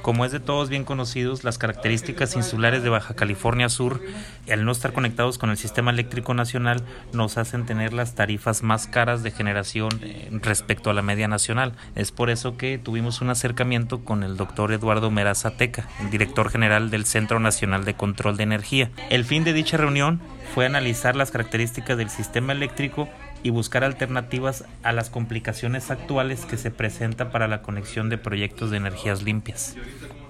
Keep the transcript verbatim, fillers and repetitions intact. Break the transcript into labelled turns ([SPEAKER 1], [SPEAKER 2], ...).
[SPEAKER 1] Como es de todos bien conocidos, las características insulares de Baja California Sur, al no estar conectados con el sistema eléctrico nacional, nos hacen tener las tarifas más caras de generación respecto a la media nacional. Es por eso que tuvimos un acercamiento con el doctor Eduardo Meraza Teca, el director general del Centro Nacional de Control de Energía. El fin de dicha reunión fue analizar las características del sistema eléctrico y buscar alternativas a las complicaciones actuales que se presentan para la conexión de proyectos de energías limpias.